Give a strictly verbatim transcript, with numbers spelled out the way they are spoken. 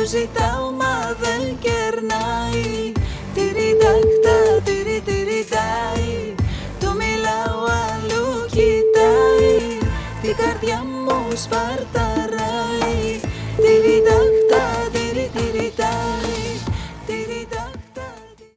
ζητάω μα δεν κερνάει. Τυριντάκτα, τυρι τυριτάει. Του μιλάω αλλού κοιτάει. Την καρδιά μου σπαρταράει. Τυριντάκτα.